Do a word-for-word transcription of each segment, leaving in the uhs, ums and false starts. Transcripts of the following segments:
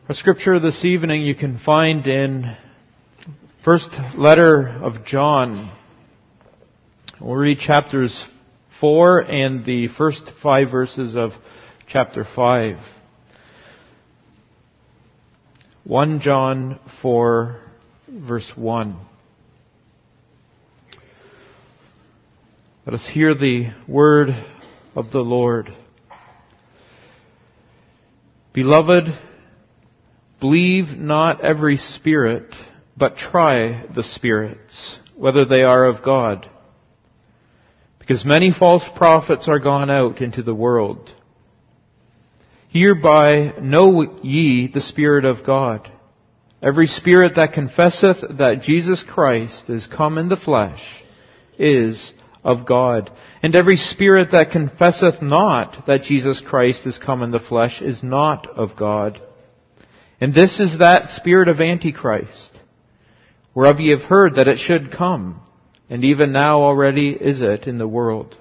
Our scripture this evening you can find in first letter of John. We'll read chapters four and the first five verses of chapter five. First John four, verse one. Let us hear the word of the Lord. Beloved, believe not every spirit, but try the spirits, whether they are of God. Because many false prophets are gone out into the world. Hereby know ye the Spirit of God. Every spirit that confesseth that Jesus Christ is come in the flesh is of God. And every spirit that confesseth not that Jesus Christ is come in the flesh is not of God. And this is that spirit of Antichrist, whereof ye have heard that it should come, and even now already is it in the world.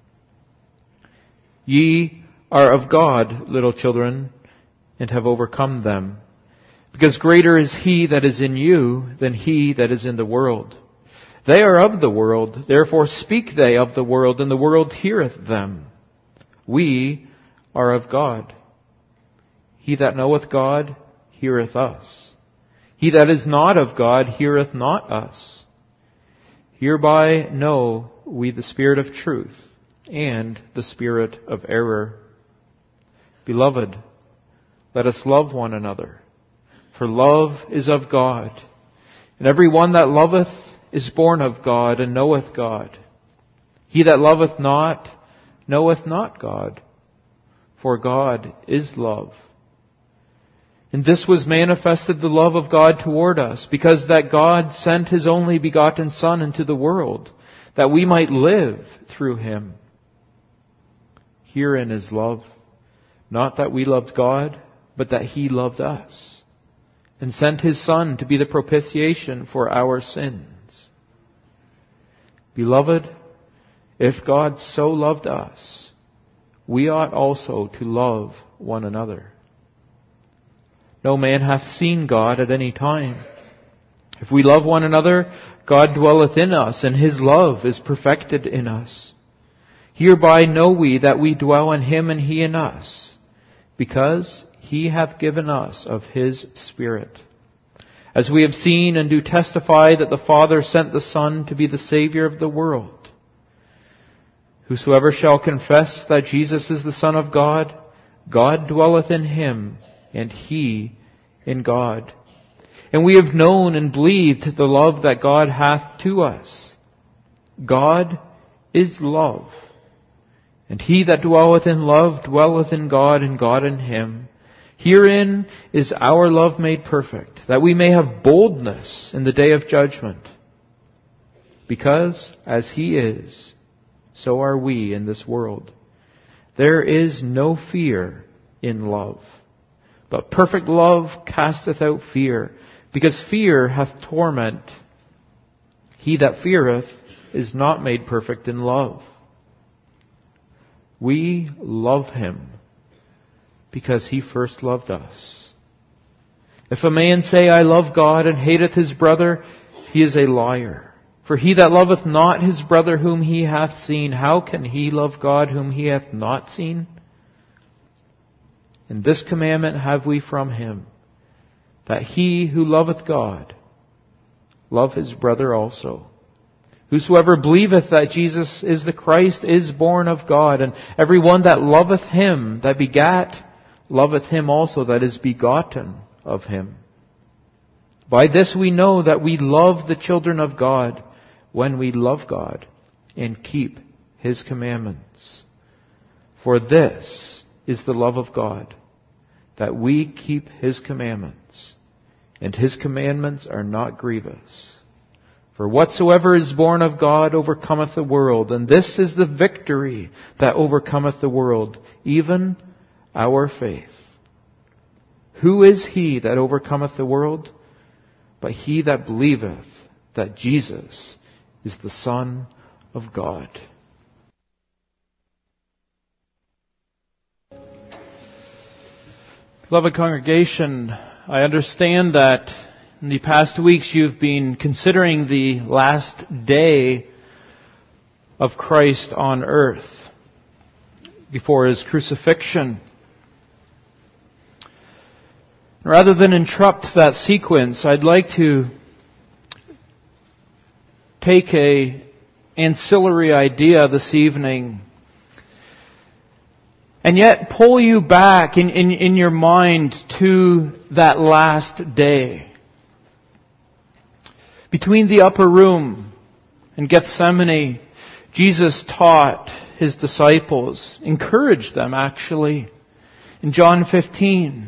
Ye are of God, little children, and have overcome them, because greater is He that is in you than he that is in the world. They are of the world, therefore speak they of the world, and the world heareth them. We are of God. He that knoweth God heareth us. He that is not of God heareth not us. Hereby know we the spirit of truth and the spirit of error. Beloved, let us love one another, for love is of God. And every one that loveth is born of God and knoweth God. He that loveth not knoweth not God, for God is love. And this was manifested the love of God toward us, because that God sent His only begotten Son into the world, that we might live through Him. Herein is love, not that we loved God, but that He loved us, and sent His Son to be the propitiation for our sins. Beloved, if God so loved us, we ought also to love one another. No man hath seen God at any time. If we love one another, God dwelleth in us, and His love is perfected in us. Hereby know we that we dwell in Him and He in us, because He hath given us of His Spirit. As we have seen and do testify that the Father sent the Son to be the Savior of the world. Whosoever shall confess that Jesus is the Son of God, God dwelleth in Him, and He in God. And we have known and believed the love that God hath to us. God is love. And he that dwelleth in love dwelleth in God, and God in him. Herein is our love made perfect, that we may have boldness in the day of judgment. Because as He is, so are we in this world. There is no fear in love. But perfect love casteth out fear, because fear hath torment. He that feareth is not made perfect in love. We love Him, because He first loved us. If a man say, I love God, and hateth his brother, he is a liar. For he that loveth not his brother whom he hath seen, how can he love God whom he hath not seen? And this commandment have we from Him, that he who loveth God love his brother also. Whosoever believeth that Jesus is the Christ is born of God, and every one that loveth Him that begat loveth Him also that is begotten of Him. By this we know that we love the children of God, when we love God and keep His commandments. For this is the love of God, that we keep His commandments, and His commandments are not grievous. For whatsoever is born of God overcometh the world, and this is the victory that overcometh the world, even our faith. Who is he that overcometh the world? But he that believeth that Jesus is the Son of God. Beloved congregation, I understand that in the past weeks you've been considering the last day of Christ on earth before His crucifixion. Rather than interrupt that sequence, I'd like to take a ancillary idea this evening and yet pull you back in, in, in your mind to that last day. Between the upper room and Gethsemane, Jesus taught His disciples, encouraged them actually, in John fifteen,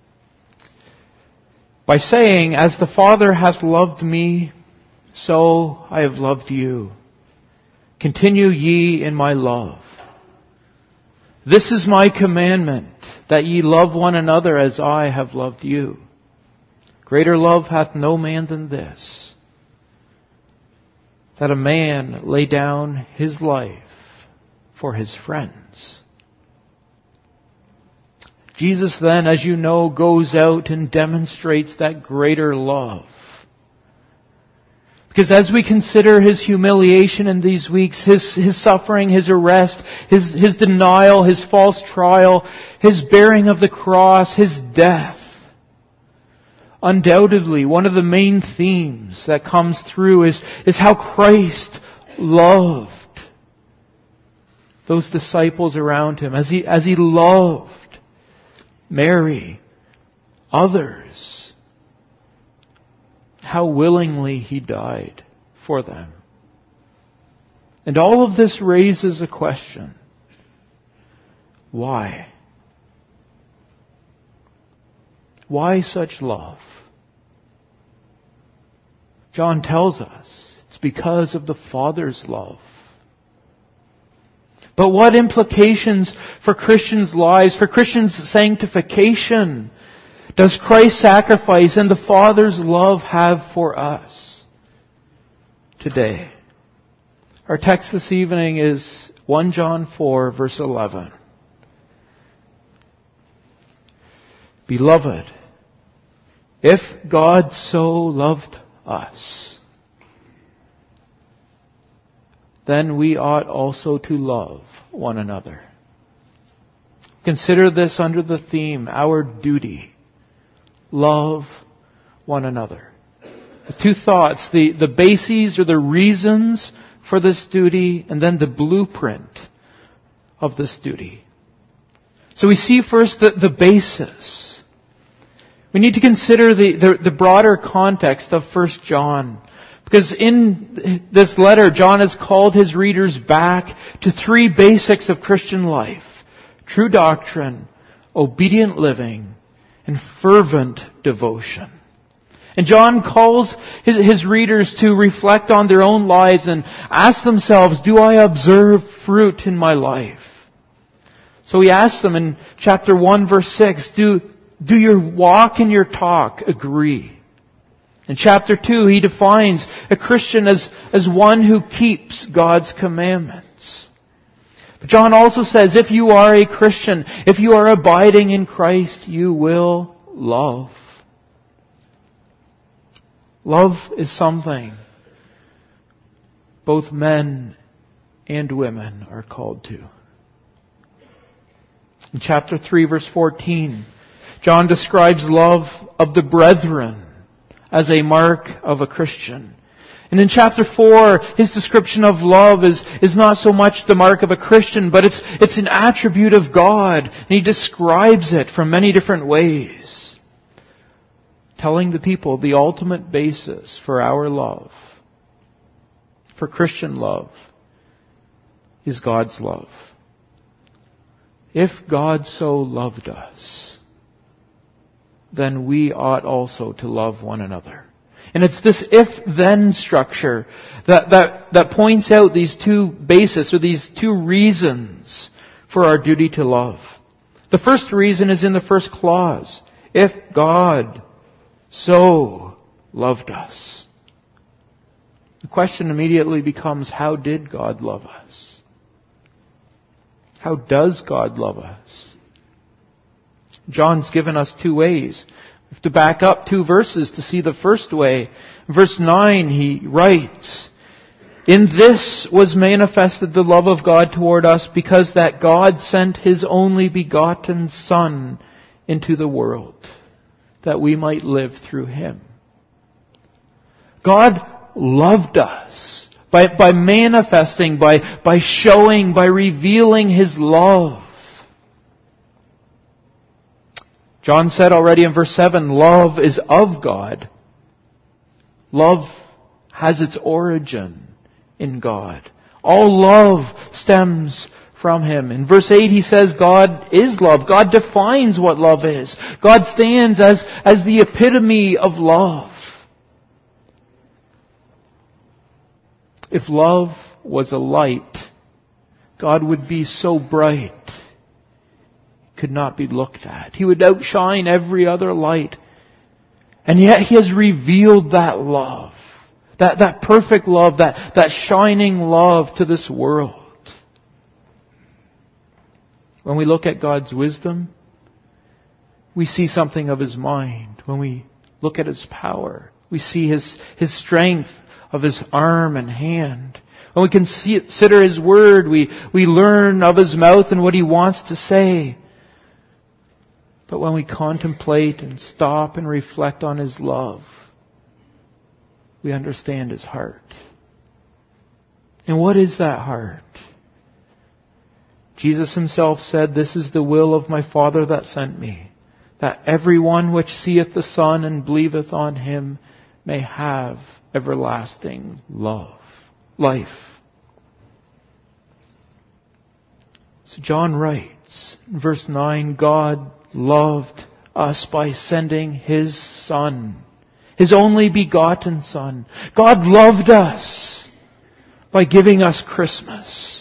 by saying, "As the Father hath loved me, so I have loved you. Continue ye in my love. This is my commandment, that ye love one another as I have loved you. Greater love hath no man than this, that a man lay down his life for his friends." Jesus then, as you know, goes out and demonstrates that greater love. Because as we consider His humiliation in these weeks, His, His suffering, His arrest, His, His denial, His false trial, His bearing of the cross, His death, undoubtedly one of the main themes that comes through is, is how Christ loved those disciples around Him, as He, as He loved Mary, others. How willingly He died for them. And all of this raises a question. Why? Why such love? John tells us it's because of the Father's love. But what implications for Christians' lives, for Christians' sanctification, does Christ's sacrifice and the Father's love have for us today? Our text this evening is First John four, verse eleven. Beloved, if God so loved us, then we ought also to love one another. Consider this under the theme, our duty. Love one another. The two thoughts, the, the bases or the reasons for this duty, and then the blueprint of this duty. So we see first the, the basis. We need to consider the, the, the broader context of First John. Because in this letter, John has called his readers back to three basics of Christian life: true doctrine, obedient living, and fervent devotion. And John calls his, his readers to reflect on their own lives and ask themselves, do I observe fruit in my life? So he asks them in chapter one, verse six, do, do your walk and your talk agree? In chapter two, he defines a Christian as, as one who keeps God's commandments. But John also says, if you are a Christian, if you are abiding in Christ, you will love. Love is something both men and women are called to. In chapter three, verse fourteen, John describes love of the brethren as a mark of a Christian. And in chapter four, his description of love is, is not so much the mark of a Christian, but it's, it's an attribute of God. And he describes it from many different ways, telling the people the ultimate basis for our love, for Christian love, is God's love. If God so loved us, then we ought also to love one another. And it's this if-then structure that, that, that points out these two bases, or these two reasons for our duty to love. The first reason is in the first clause. If God so loved us. The question immediately becomes, how did God love us? How does God love us? John's given us two ways. We have to back up two verses to see the first way. In verse nine, he writes, "In this was manifested the love of God toward us, because that God sent His only begotten Son into the world, that we might live through Him." God loved us by, by manifesting, by, by showing, by revealing His love. John said already in verse seven, love is of God. Love has its origin in God. All love stems from Him. In verse eight he says God is love. God defines what love is. God stands as, as the epitome of love. If love was a light, God would be so bright, it could not be looked at. He would outshine every other light. And yet He has revealed that love, that, that perfect love, that, that shining love to this world. When we look at God's wisdom, we see something of His mind. When we look at His power, we see His, His strength of His arm and hand. When we consider His word, we, we learn of His mouth and what He wants to say. But when we contemplate and stop and reflect on His love, we understand His heart. And what is that heart? Jesus Himself said, "This is the will of my Father that sent me, that every one which seeth the Son and believeth on Him may have everlasting love, life." So John writes in verse nine, God loved us by sending His Son, His only begotten Son. God loved us by giving us Christmas.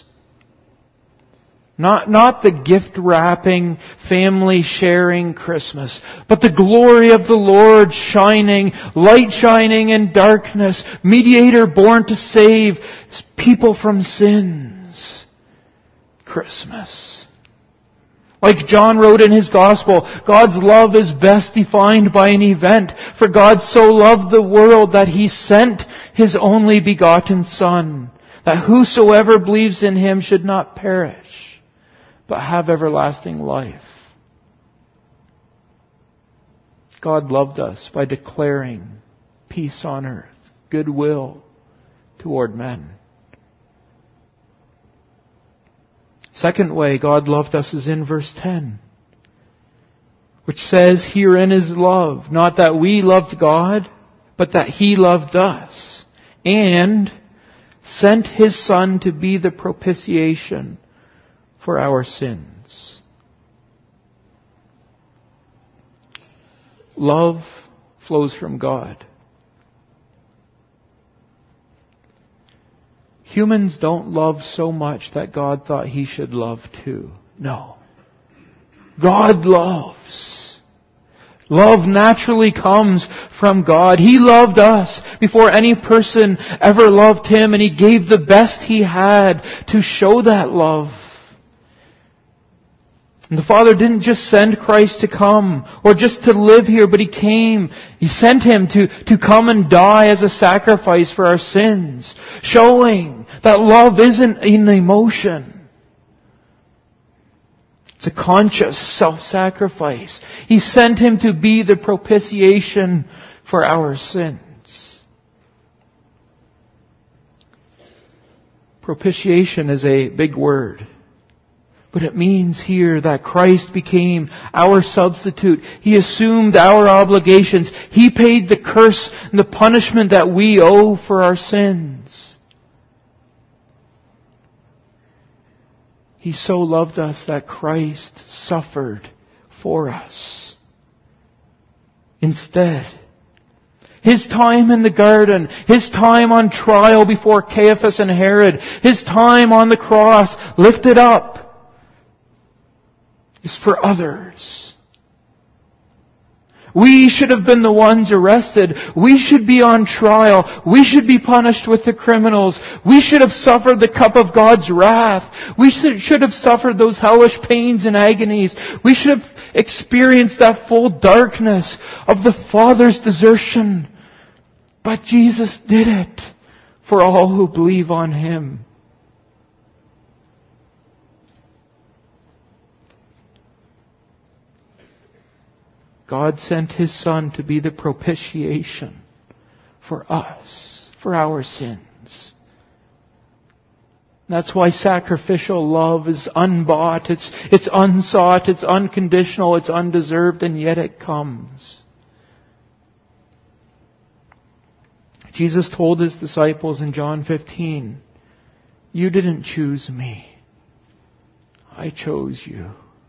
Not, not the gift-wrapping, family-sharing Christmas, but the glory of the Lord shining, light shining in darkness, mediator born to save people from sins. Christmas. Like John wrote in his Gospel, God's love is best defined by an event. For God so loved the world that He sent His only begotten Son, that whosoever believes in Him should not perish, but have everlasting life. God loved us by declaring peace on earth, goodwill toward men. Second way God loved us is in verse ten, which says, "Herein is love, not that we loved God, but that He loved us, and sent His Son to be the propitiation for our sins." Love flows from God. Humans don't love so much that God thought He should love too. No. God loves. Love naturally comes from God. He loved us before any person ever loved Him, and He gave the best He had to show that love. And the Father didn't just send Christ to come or just to live here, but He came. He sent Him to, to come and die as a sacrifice for our sins, showing that love isn't an emotion. It's a conscious self-sacrifice. He sent Him to be the propitiation for our sins. Propitiation is a big word. But it means here that Christ became our substitute. He assumed our obligations. He paid the curse and the punishment that we owe for our sins. He so loved us that Christ suffered for us. Instead, His time in the garden, His time on trial before Caiaphas and Herod, His time on the cross, lifted up, is for others. We should have been the ones arrested. We should be on trial. We should be punished with the criminals. We should have suffered the cup of God's wrath. We should have suffered those hellish pains and agonies. We should have experienced that full darkness of the Father's desertion. But Jesus did it for all who believe on Him. God sent His Son to be the propitiation for us, for our sins. That's why sacrificial love is unbought, it's, it's unsought, it's unconditional, it's undeserved, and yet it comes. Jesus told His disciples in John fifteen, "You didn't choose me. I chose you."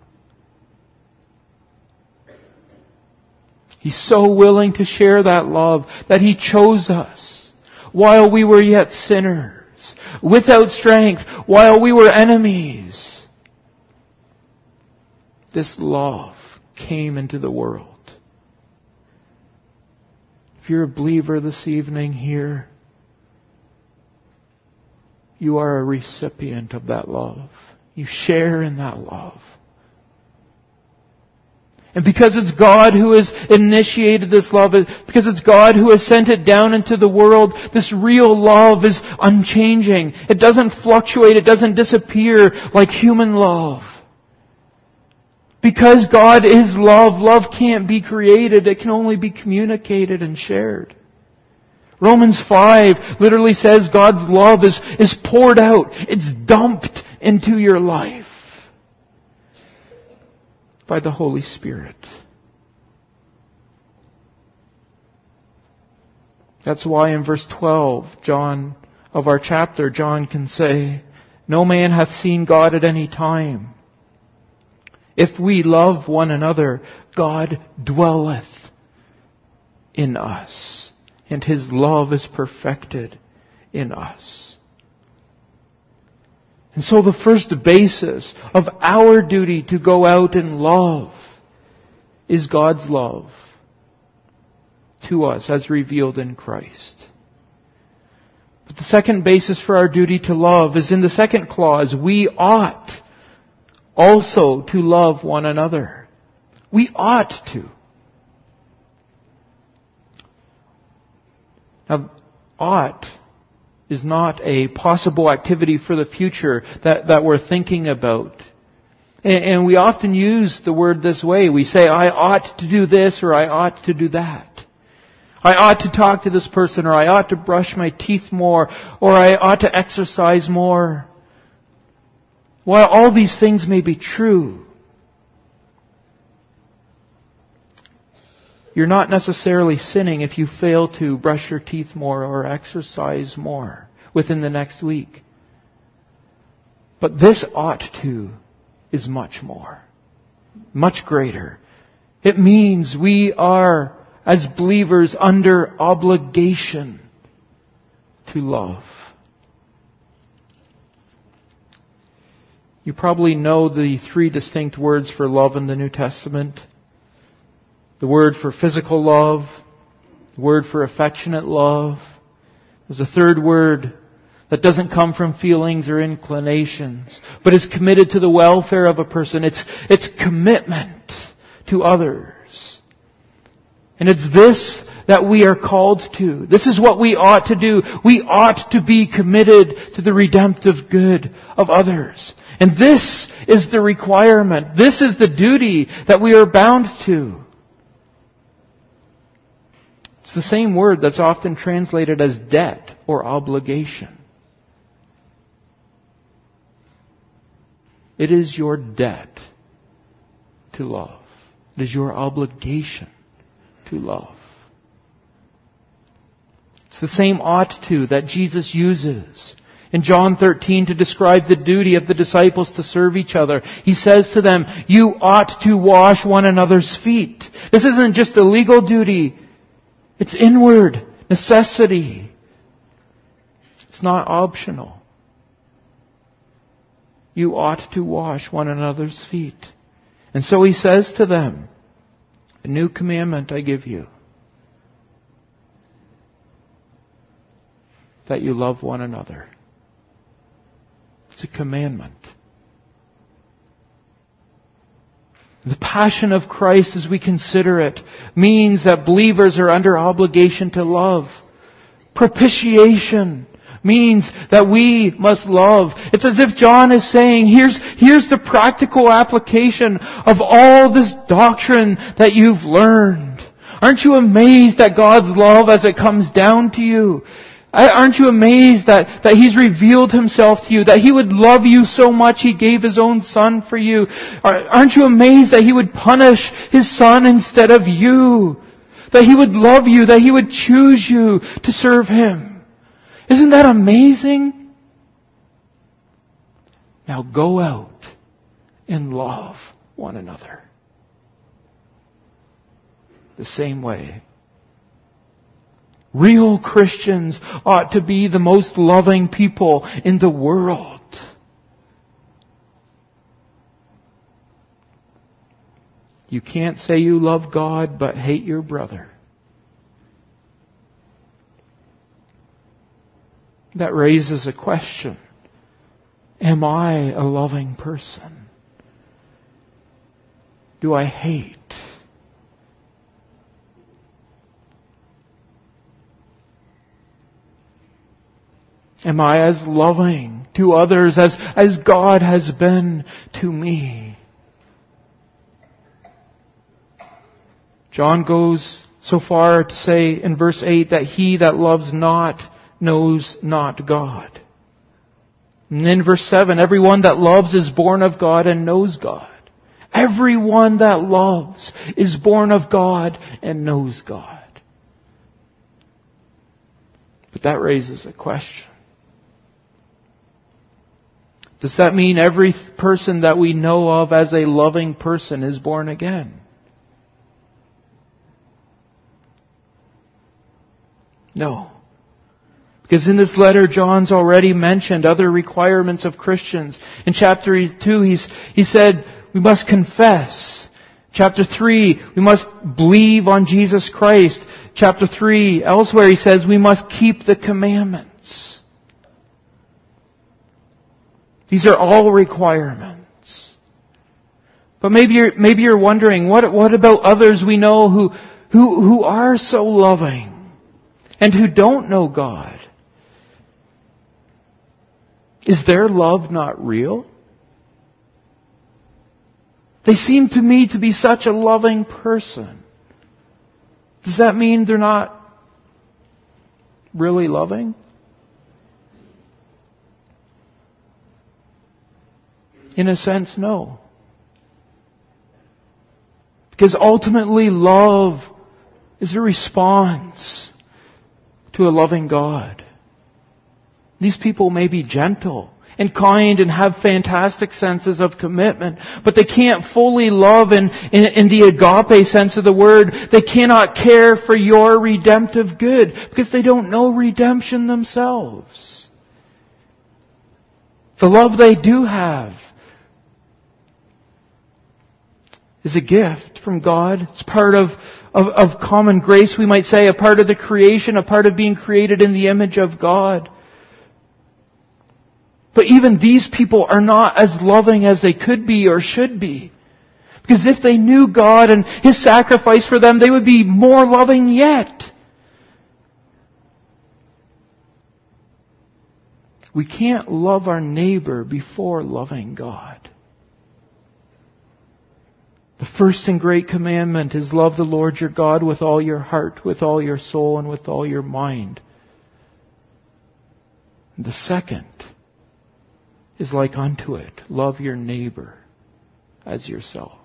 He's so willing to share that love that He chose us while we were yet sinners, without strength, while we were enemies. This love came into the world. If you're a believer this evening here, you are a recipient of that love. You share in that love. And because it's God who has initiated this love, because it's God who has sent it down into the world, this real love is unchanging. It doesn't fluctuate, it doesn't disappear like human love. Because God is love, love can't be created, it can only be communicated and shared. Romans five literally says God's love is, is poured out, it's dumped into your life by the Holy Spirit. That's why in verse twelve, John, of our chapter, John can say, "No man hath seen God at any time. If we love one another, God dwelleth in us, and His love is perfected in us." And so the first basis of our duty to go out and love is God's love to us as revealed in Christ. But the second basis for our duty to love is in the second clause. We ought also to love one another. We ought to. Now, ought is not a possible activity for the future that, that we're thinking about. And, and we often use the word this way. We say, I ought to do this or I ought to do that. I ought to talk to this person or I ought to brush my teeth more or I ought to exercise more. While all these things may be true, you're not necessarily sinning if you fail to brush your teeth more or exercise more within the next week. But this ought to is much more, much greater. It means we are, as believers, under obligation to love. You probably know the three distinct words for love in the New Testament. The word for physical love, the word for affectionate love. There's a third word that doesn't come from feelings or inclinations, but is committed to the welfare of a person. It's, it's commitment to others. And it's this that we are called to. This is what we ought to do. We ought to be committed to the redemptive good of others. And this is the requirement. This is the duty that we are bound to. It's the same word that's often translated as debt or obligation. It is your debt to love. It is your obligation to love. It's the same ought to that Jesus uses in John thirteen to describe the duty of the disciples to serve each other. He says to them, you ought to wash one another's feet. This isn't just a legal duty. It's inward necessity. It's not optional. You ought to wash one another's feet. And so He says to them, a new commandment I give you, that you love one another. It's a commandment. The passion of Christ, as we consider it, means that believers are under obligation to love. Propitiation means that we must love. It's as if John is saying, here's, here's the practical application of all this doctrine that you've learned. Aren't you amazed at God's love as it comes down to you? Aren't you amazed that, that He's revealed Himself to you, that He would love you so much He gave His own Son for you? Aren't you amazed that He would punish His Son instead of you? That He would love you, that He would choose you to serve Him? Isn't that amazing? Now go out and love one another the same way. Real Christians ought to be the most loving people in the world. You can't say you love God but hate your brother. That raises a question. Am I a loving person? Do I hate? Am I as loving to others as, as God has been to me? John goes so far to say in verse eight that he that loves not knows not God. And in verse seven, everyone that loves is born of God and knows God. Everyone that loves is born of God and knows God. But that raises a question. Does that mean every person that we know of as a loving person is born again? No. Because in this letter, John's already mentioned other requirements of Christians. In chapter two, he's, he said, we must confess. Chapter three, we must believe on Jesus Christ. Chapter three, elsewhere he says, we must keep the commandments. These are all requirements. But maybe you're, maybe you're wondering, what, what about others we know who, who, who are so loving and who don't know God? Is their love not real? They seem to me to be such a loving person. Does that mean they're not really loving? In a sense, no. Because ultimately love is a response to a loving God. These people may be gentle and kind and have fantastic senses of commitment, but they can't fully love in, in, in the agape sense of the word. They cannot care for your redemptive good because they don't know redemption themselves. The love they do have is a gift from God. It's part of, of, of common grace, we might say, a part of the creation, a part of being created in the image of God. But even these people are not as loving as they could be or should be. Because if they knew God and His sacrifice for them, they would be more loving yet. We can't love our neighbor before loving God. The first and great commandment is love the Lord your God with all your heart, with all your soul, and with all your mind. And the second is like unto it. Love your neighbor as yourself.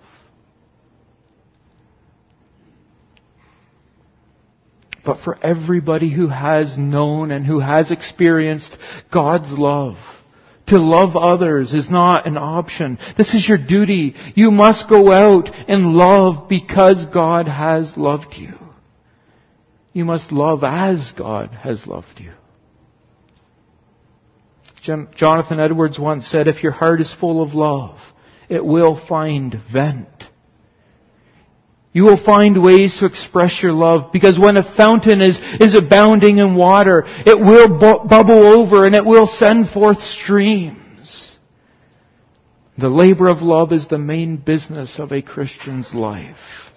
But for everybody who has known and who has experienced God's love, to love others is not an option. This is your duty. You must go out and love because God has loved you. You must love as God has loved you. Jonathan Edwards once said, if your heart is full of love, it will find vent. You will find ways to express your love, because when a fountain is, is abounding in water, it will bu- bubble over and it will send forth streams. The labor of love is the main business of a Christian's life.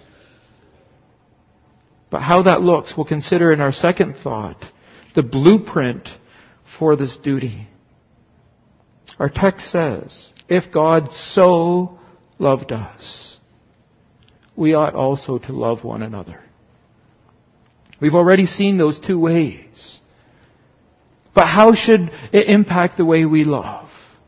But how that looks, we'll consider in our second thought, the blueprint for this duty. Our text says, if God so loved us, we ought also to love one another. We've already seen those two ways. But how should it impact the way we love?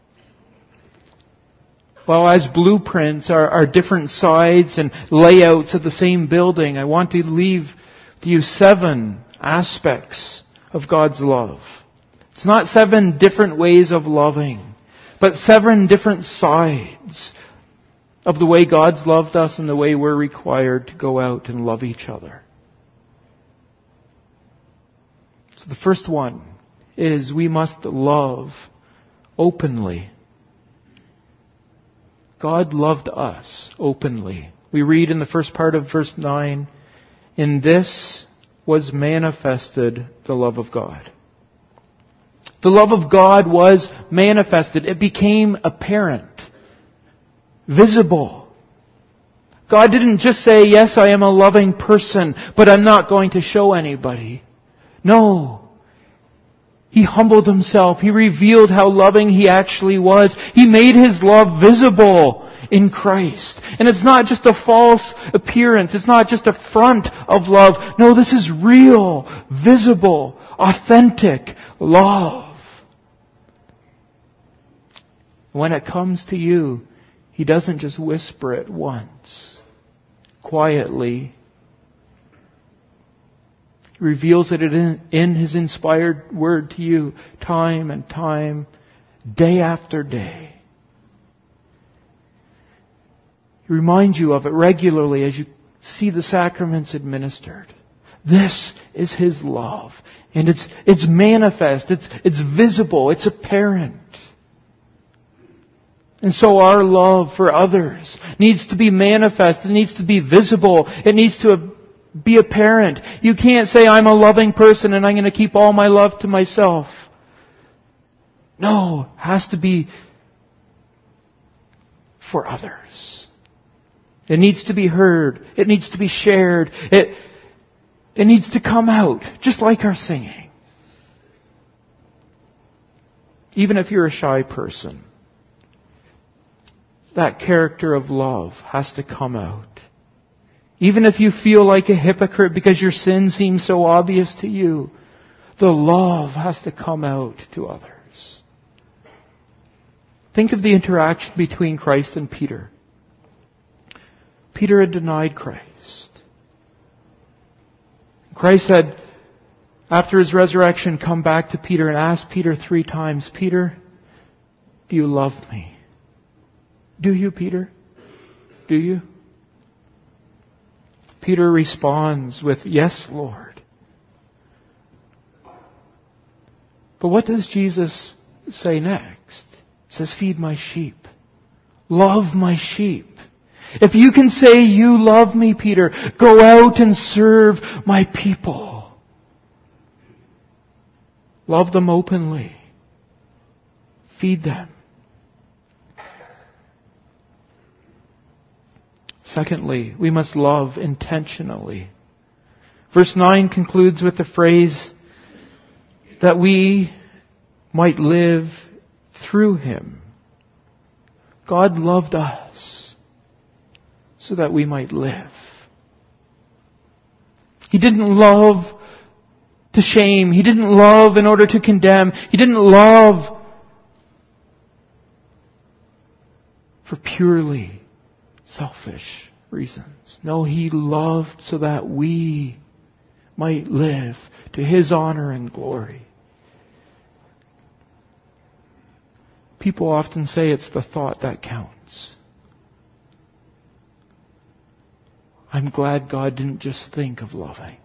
Well, as blueprints are, are different sides and layouts of the same building, I want to leave to you seven aspects of God's love. It's not seven different ways of loving, but seven different sides of the way God's loved us and the way we're required to go out and love each other. So the first one is we must love openly. God loved us openly. We read in the first part of verse nine, in this was manifested the love of God. The love of God was manifested. It became apparent, visible. God didn't just say, yes, I am a loving person, but I'm not going to show anybody. No. He humbled Himself. He revealed how loving He actually was. He made His love visible in Christ. And it's not just a false appearance. It's not just a front of love. No, this is real, visible, authentic love. When it comes to you, He doesn't just whisper it once, quietly. He reveals it in, in His inspired word to you time and time, day after day. He reminds you of it regularly as you see the sacraments administered. This is His love. And it's, it's manifest, it's, it's visible, it's apparent. And so our love for others needs to be manifest, it needs to be visible, it needs to be apparent. You can't say, I'm a loving person and I'm going to keep all my love to myself. No, it has to be for others. It needs to be heard. It needs to be shared. It, it needs to come out, just like our singing. Even if you're a shy person, that character of love has to come out. Even if you feel like a hypocrite because your sin seems so obvious to you, the love has to come out to others. Think of the interaction between Christ and Peter. Peter had denied Christ. Christ had, after His resurrection, come back to Peter and asked Peter three times, Peter, do you love me? Do you, Peter? Do you? Peter responds with, yes, Lord. But what does Jesus say next? He says, feed my sheep. Love my sheep. If you can say you love me, Peter, go out and serve my people. Love them openly. Feed them. Secondly, we must love intentionally. Verse nine concludes with the phrase that we might live through Him. God loved us so that we might live. He didn't love to shame. He didn't love in order to condemn. He didn't love for purely selfish reasons. No, He loved so that we might live to His honor and glory. People often say it's the thought that counts. I'm glad God didn't just think of loving.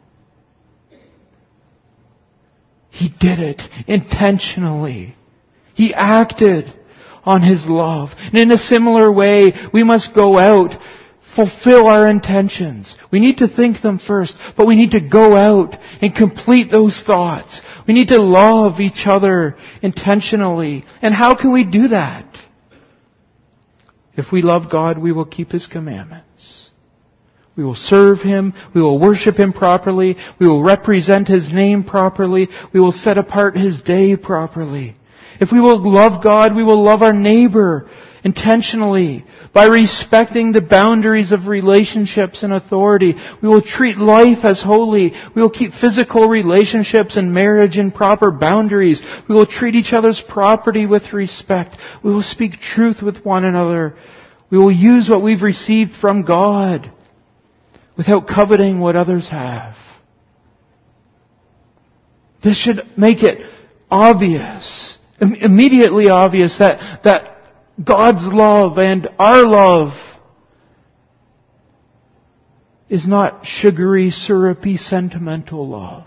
He did it intentionally. He acted on His love. And in a similar way, we must go out, fulfill our intentions. We need to think them first, but we need to go out and complete those thoughts. We need to love each other intentionally. And how can we do that? If we love God, we will keep His commandments. We will serve Him. We will worship Him properly. We will represent His name properly. We will set apart His day properly. If we will love God, we will love our neighbor intentionally by respecting the boundaries of relationships and authority. We will treat life as holy. We will keep physical relationships and marriage in proper boundaries. We will treat each other's property with respect. We will speak truth with one another. We will use what we've received from God without coveting what others have. This should make it obvious, immediately obvious, that, that God's love and our love is not sugary, syrupy, sentimental love.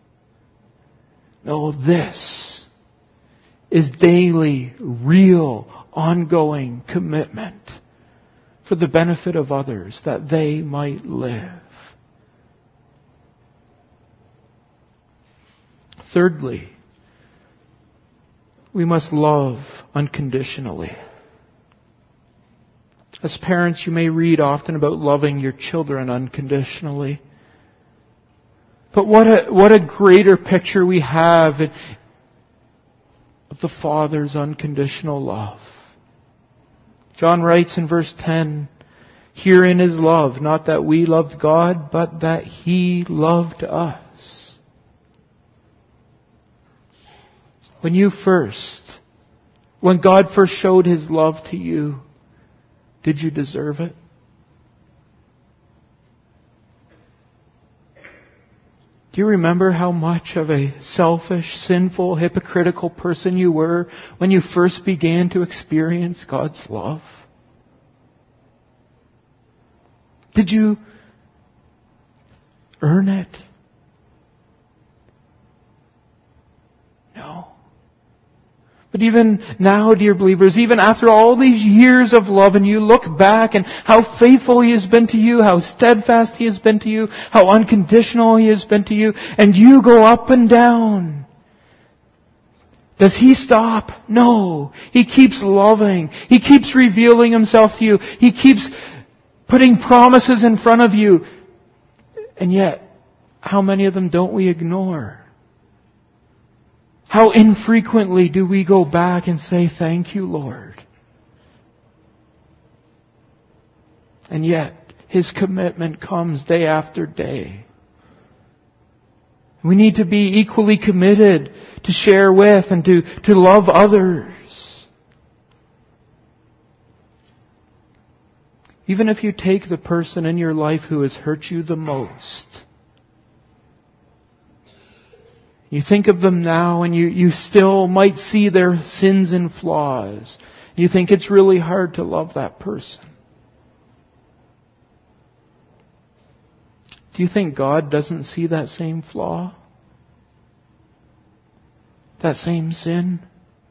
No, this is daily, real, ongoing commitment for the benefit of others, that they might live. Thirdly, we must love unconditionally. As parents, you may read often about loving your children unconditionally. But what a, what a greater picture we have of the Father's unconditional love. John writes in verse ten, "Herein is love, not that we loved God, but that He loved us." When you first, when God first showed His love to you, did you deserve it? Do you remember how much of a selfish, sinful, hypocritical person you were when you first began to experience God's love? Did you earn it? No. But even now, dear believers, even after all these years of love, and you look back and how faithful He has been to you, how steadfast He has been to you, how unconditional He has been to you, and you go up and down. Does He stop? No. He keeps loving. He keeps revealing Himself to you. He keeps putting promises in front of you. And yet, how many of them don't we ignore? How infrequently do we go back and say, "Thank you, Lord"? And yet, His commitment comes day after day. We need to be equally committed to share with and to, to love others. Even if you take the person in your life who has hurt you the most, you think of them now and you, you still might see their sins and flaws. You think it's really hard to love that person. Do you think God doesn't see that same flaw? That same sin?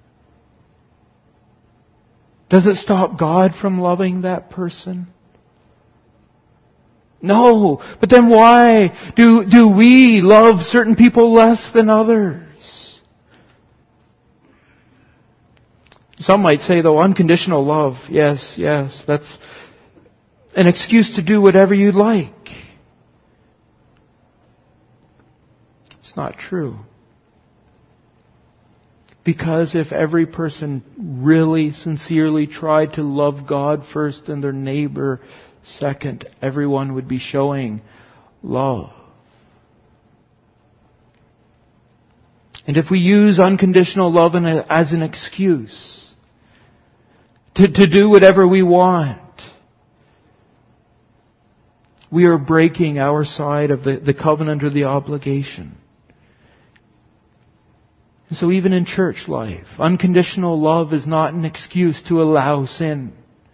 Does it stop God from loving that person? No. But then why do, do we love certain people less than others? Some might say, though, unconditional love, yes, yes, that's an excuse to do whatever you like. It's not true. Because if every person really, sincerely tried to love God first and their neighbor second, everyone would be showing love. And if we use unconditional love as an excuse to, to do whatever we want, we are breaking our side of the, the covenant or the obligation. And so even in church life, unconditional love is not an excuse to allow sin.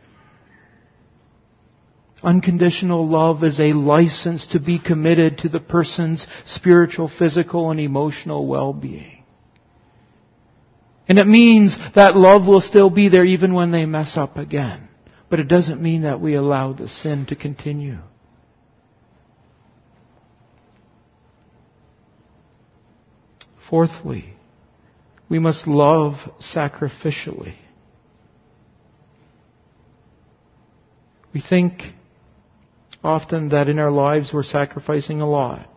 Unconditional love is a license to be committed to the person's spiritual, physical, and emotional well-being. And it means that love will still be there even when they mess up again. But it doesn't mean that we allow the sin to continue. Fourthly, we must love sacrificially. We think often that in our lives we're sacrificing a lot.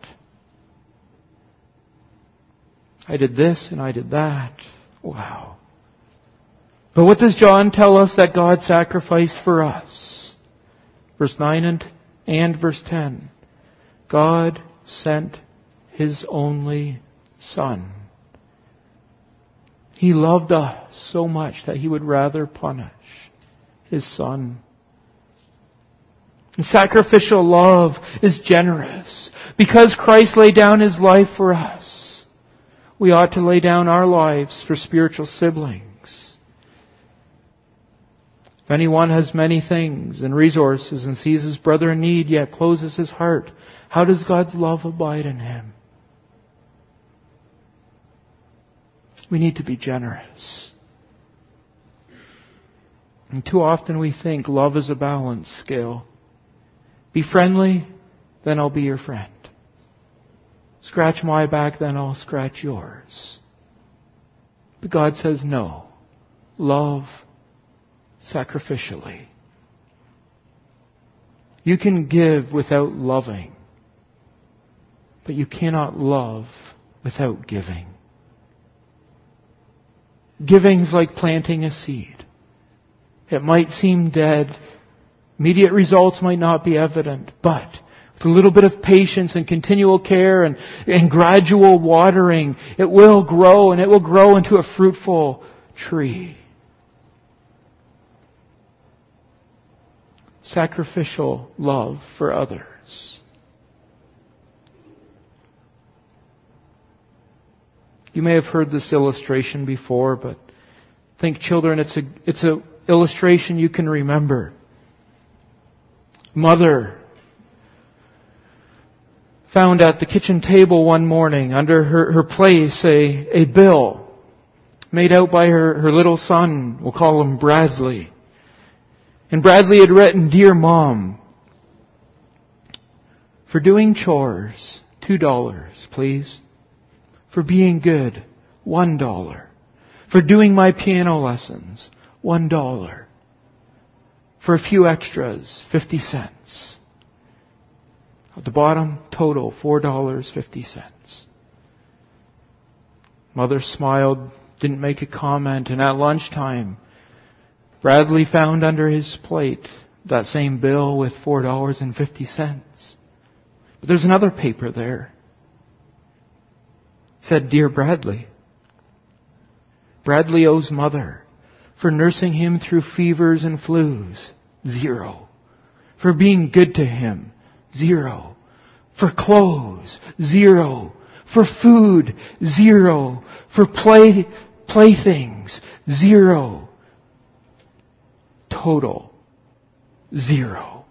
I did this and I did that. Wow. But what does John tell us that God sacrificed for us? Verse nine and, and verse ten. God sent His only Son. He loved us so much that He would rather punish His Son. And sacrificial love is generous. Because Christ laid down His life for us, we ought to lay down our lives for spiritual siblings. If anyone has many things and resources and sees his brother in need, yet closes his heart, how does God's love abide in him? We need to be generous. And too often we think love is a balance scale. Be friendly, then I'll be your friend. Scratch my back, then I'll scratch yours. But God says no. Love sacrificially. You can give without loving, but you cannot love without giving. Giving's like planting a seed. It might seem dead. Immediate results might not be evident, but with a little bit of patience and continual care and, and gradual watering, it will grow, and it will grow into a fruitful tree. Sacrificial love for others. You may have heard this illustration before, but think, children, it's a it's a illustration you can remember. Mother found at the kitchen table one morning under her, her place a, a bill made out by her, her little son. We'll call him Bradley. And Bradley had written, "Dear Mom, for doing chores, two dollars, please. For being good, one dollar. For doing my piano lessons, one dollar. For a few extras, fifty cents. At the bottom, total, four dollars and fifty cents. Mother smiled, didn't make a comment, and at lunchtime, Bradley found under his plate that same bill with four dollars and fifty cents. But there's another paper there. It said, "Dear Bradley, Bradley owes Mother for nursing him through fevers and flus, zero. For being good to him, zero. For clothes, zero. For food, zero. For play playthings, zero. Total, zero."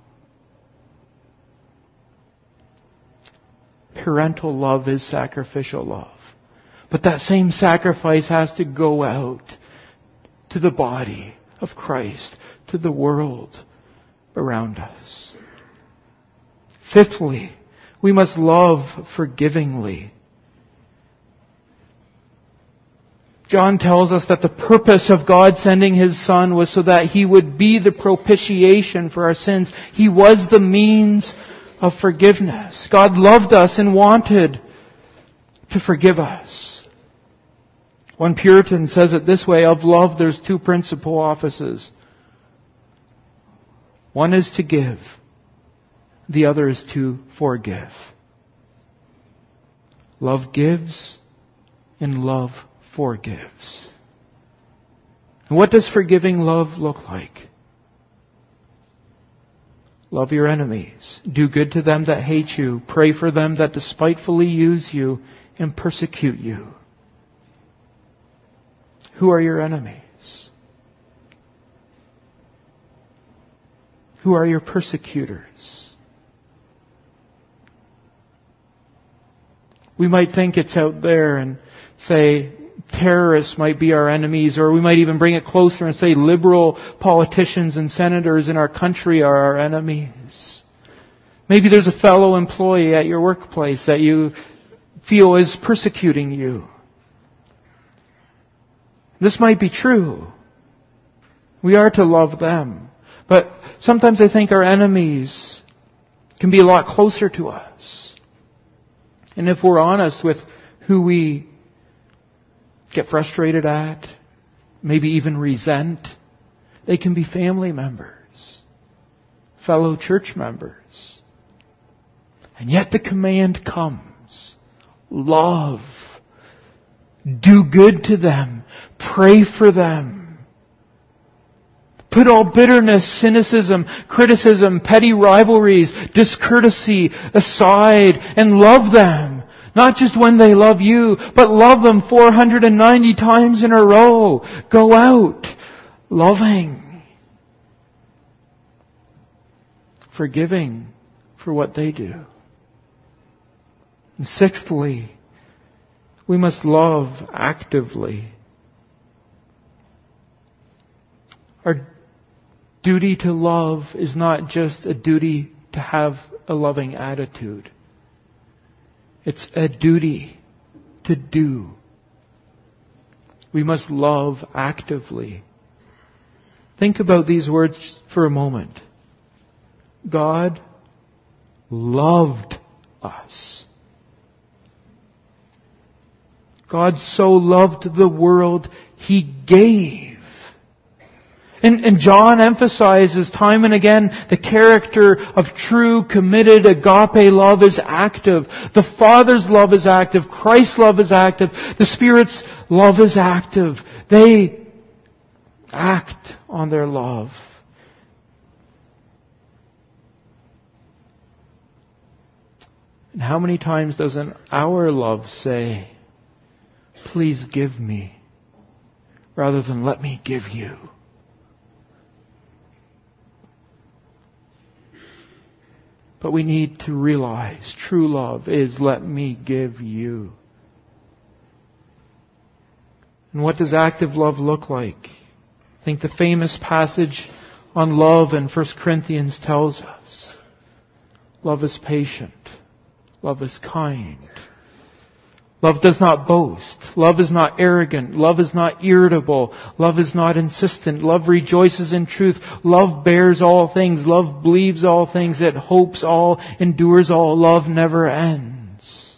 Parental love is sacrificial love. But that same sacrifice has to go out to the body of Christ, to the world around us. Fifthly, we must love forgivingly. John tells us that the purpose of God sending His Son was so that He would be the propitiation for our sins. He was the means of forgiveness. God loved us and wanted to forgive us. One Puritan says it this way: of love there's two principal offices. One is to give. The other is to forgive. Love gives and love forgives. And what does forgiving love look like? Love your enemies. Do good to them that hate you. Pray for them that despitefully use you and persecute you. Who are your enemies? Who are your persecutors? We might think it's out there and say terrorists might be our enemies, or we might even bring it closer and say liberal politicians and senators in our country are our enemies. Maybe there's a fellow employee at your workplace that you feel is persecuting you. This might be true. We are to love them. But sometimes I think our enemies can be a lot closer to us. And if we're honest with who we get frustrated at, maybe even resent, they can be family members, fellow church members. And yet the command comes. Love. Do good to them. Pray for them. Put all bitterness, cynicism, criticism, petty rivalries, discourtesy aside and love them. Not just when they love you, but love them four hundred ninety times in a row. Go out loving. Forgiving for what they do. And sixthly, we must love actively. Our duty to love is not just a duty to have a loving attitude. It's a duty to do. We must love actively. Think about these words for a moment. God loved us. God so loved the world, He gave. And, and John emphasizes time and again the character of true, committed, agape love is active. The Father's love is active. Christ's love is active. The Spirit's love is active. They act on their love. And how many times doesn't our love say, please give me, rather than let me give you? But we need to realize true love is let me give you. And what does active love look like? I think the famous passage on love in First Corinthians tells us. Love is patient. Love is kind. Love does not boast. Love is not arrogant. Love is not irritable. Love is not insistent. Love rejoices in truth. Love bears all things. Love believes all things. It hopes all, endures all. Love never ends.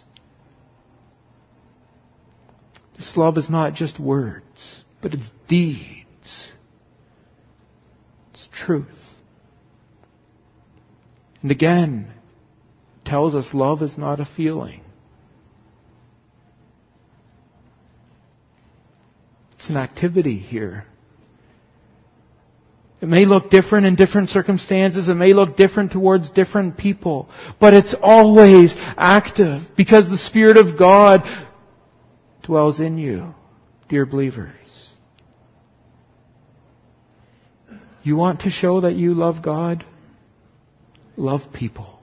This love is not just words, but it's deeds. It's truth. And again, it tells us love is not a feeling. It's an activity here. It may look different in different circumstances. It may look different towards different people. But it's always active because the Spirit of God dwells in you, dear believers. You want to show that you love God? Love people.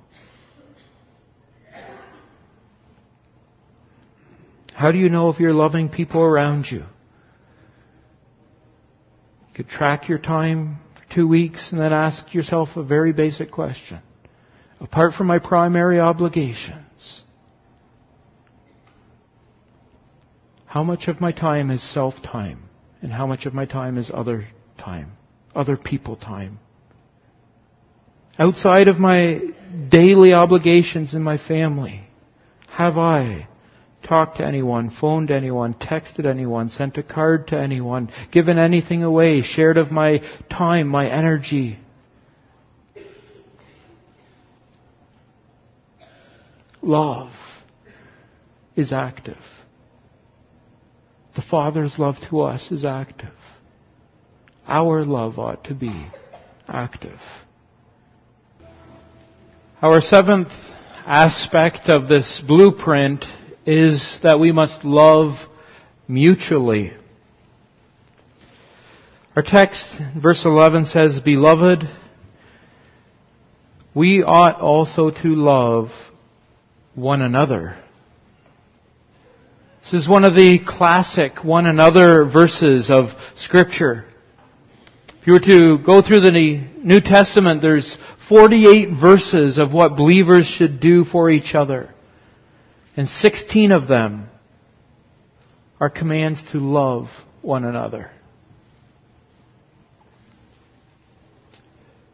How do you know if you're loving people around you? You could track your time for two weeks and then ask yourself a very basic question. Apart from my primary obligations, how much of my time is self-time and how much of my time is other time, other people time? Outside of my daily obligations in my family, have I talked to anyone, phoned to anyone, texted anyone, sent a card to anyone, given anything away, shared of my time, my energy? Love is active. The Father's love to us is active. Our love ought to be active. Our seventh aspect of this blueprint is that we must love mutually. Our text, verse eleven says, Beloved, we ought also to love one another. This is one of the classic one another verses of Scripture. If you were to go through the New Testament, there's forty-eight verses of what believers should do for each other. And sixteen of them are commands to love one another.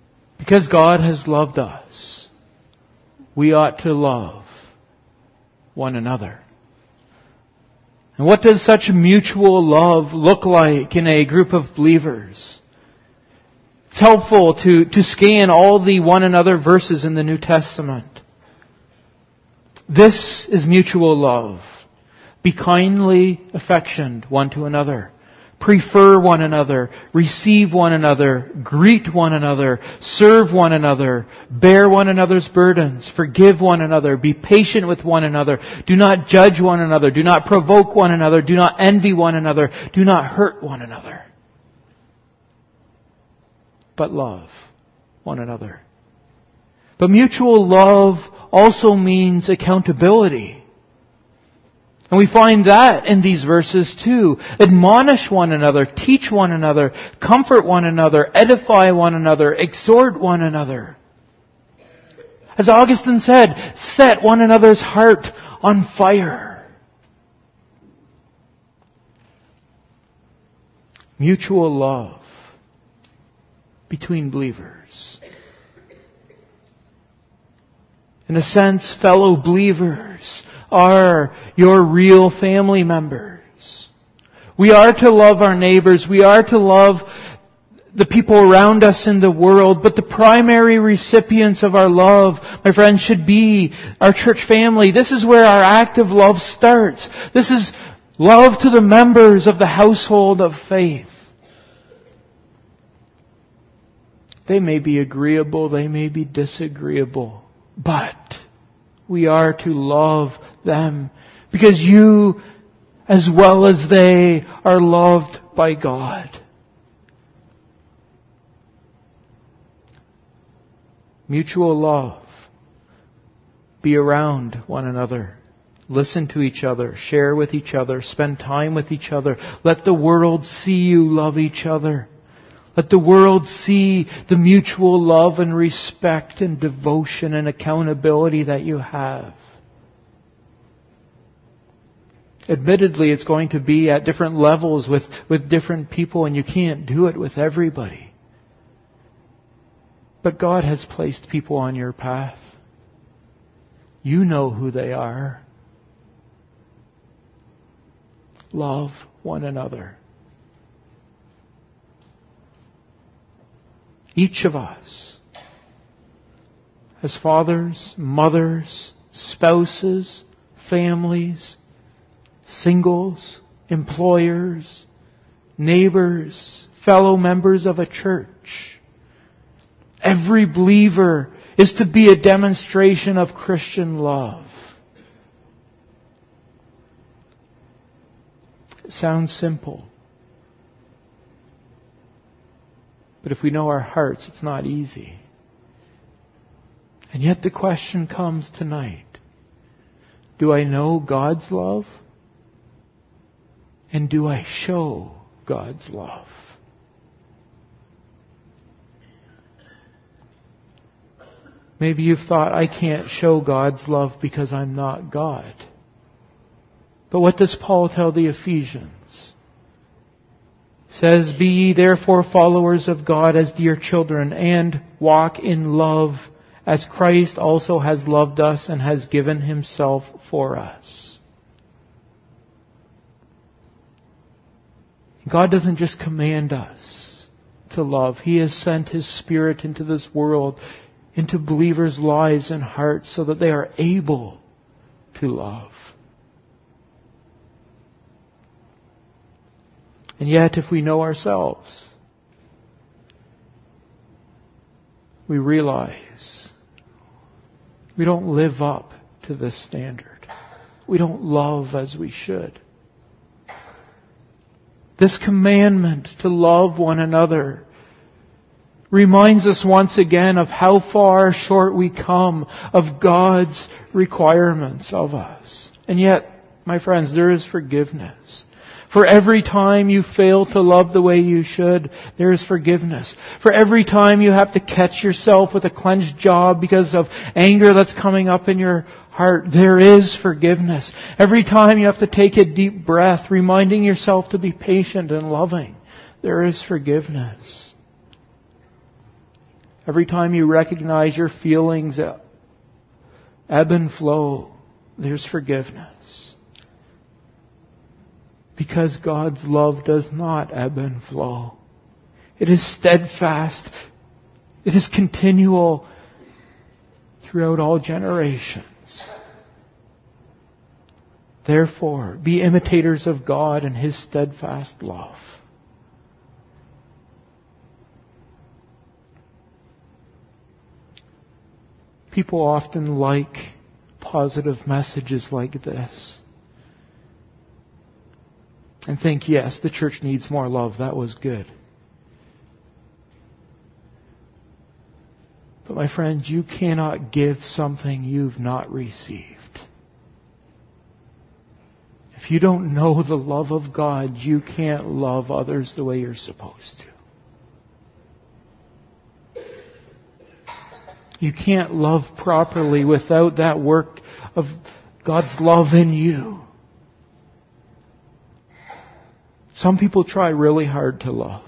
Because God has loved us, we ought to love one another. And what does such mutual love look like in a group of believers? It's helpful to, to scan all the one another verses in the New Testament. This is mutual love. Be kindly affectioned one to another. Prefer one another. Receive one another. Greet one another. Serve one another. Bear one another's burdens. Forgive one another. Be patient with one another. Do not judge one another. Do not provoke one another. Do not envy one another. Do not hurt one another. But love one another. But mutual love also means accountability. And we find that in these verses too. Admonish one another, teach one another, comfort one another, edify one another, exhort one another. As Augustine said, set one another's heart on fire. Mutual love between believers. In a sense, fellow believers are your real family members. We are to love our neighbors. We are to love the people around us in the world. But the primary recipients of our love, my friends, should be our church family. This is where our act of love starts. This is love to the members of the household of faith. They may be agreeable, they may be disagreeable, but we are to love them because you, as well as they, are loved by God. Mutual love. Be around one another. Listen to each other. Share with each other. Spend time with each other. Let the world see you love each other. Let the world see the mutual love and respect and devotion and accountability that you have. Admittedly, it's going to be at different levels with, with different people, and you can't do it with everybody. But God has placed people on your path. You know who they are. Love one another. Each of us, as fathers, mothers, spouses, families, singles, employers, neighbors, fellow members of a church, every believer is to be a demonstration of Christian love. It sounds simple. But if we know our hearts, it's not easy. And yet the question comes tonight. Do I know God's love? And do I show God's love? Maybe you've thought, I can't show God's love because I'm not God. But what does Paul tell the Ephesians? It says, be ye therefore followers of God as dear children, and walk in love as Christ also has loved us and has given Himself for us. God doesn't just command us to love. He has sent His Spirit into this world, into believers' lives and hearts so that they are able to love. And yet, if we know ourselves, we realize we don't live up to this standard. We don't love as we should. This commandment to love one another reminds us once again of how far short we come of God's requirements of us. And yet, my friends, there is forgiveness. For every time you fail to love the way you should, there is forgiveness. For every time you have to catch yourself with a clenched jaw because of anger that's coming up in your heart, there is forgiveness. Every time you have to take a deep breath, reminding yourself to be patient and loving, there is forgiveness. Every time you recognize your feelings ebb and flow, there's forgiveness. Because God's love does not ebb and flow. It is steadfast. It is continual throughout all generations. Therefore, be imitators of God and His steadfast love. People often like positive messages like this and think, yes, the church needs more love. That was good. But my friends, you cannot give something you've not received. If you don't know the love of God, you can't love others the way you're supposed to. You can't love properly without that work of God's love in you. Some people try really hard to love.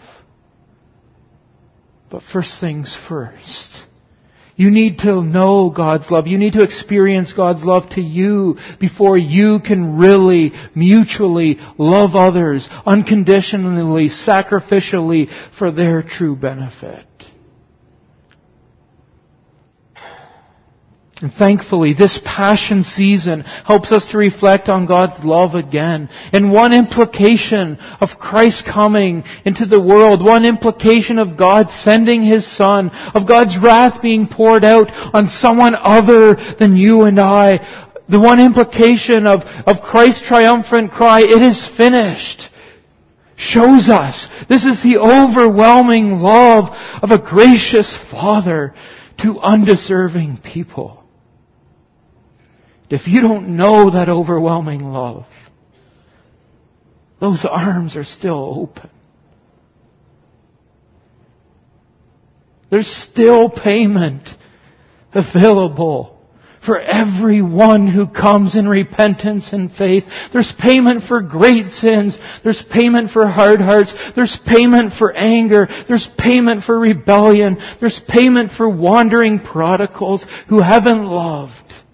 But first things first. You need to know God's love. You need to experience God's love to you before you can really, mutually love others unconditionally, sacrificially for their true benefit. And thankfully, this Passion season helps us to reflect on God's love again. And one implication of Christ coming into the world, one implication of God sending His Son, of God's wrath being poured out on someone other than you and I, the one implication of, of Christ's triumphant cry, "It is finished," shows us this is the overwhelming love of a gracious Father to undeserving people. If you don't know that overwhelming love, those arms are still open. There's still payment available for everyone who comes in repentance and faith. There's payment for great sins. There's payment for hard hearts. There's payment for anger. There's payment for rebellion. There's payment for wandering prodigals who haven't loved.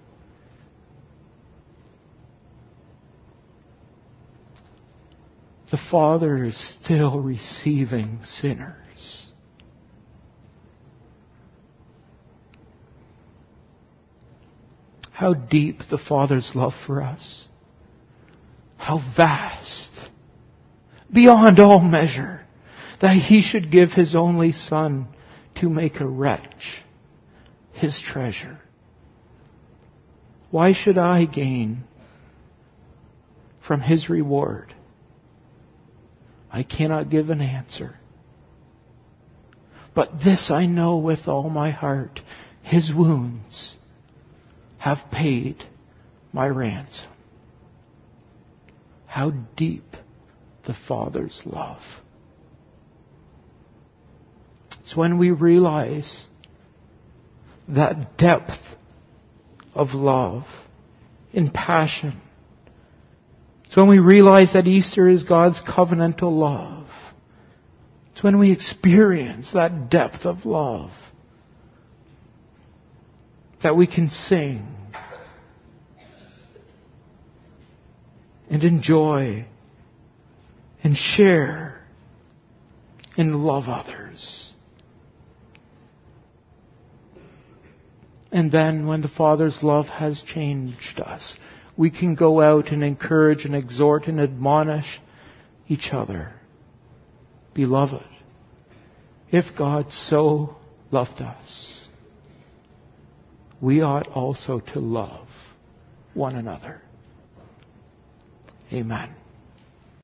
The Father is still receiving sinners. How deep the Father's love for us. How vast. Beyond all measure. That He should give His only Son to make a wretch His treasure. Why should I gain from His reward? I cannot give an answer. But this I know with all my heart. His wounds have paid my ransom. How deep the Father's love. It's when we realize that depth of love in passion. It's when we realize that Easter is God's covenantal love. It's when we experience that depth of love that we can sing and enjoy and share and love others. And then when the Father's love has changed us, we can go out and encourage and exhort and admonish each other. Beloved, if God so loved us, we ought also to love one another. Amen.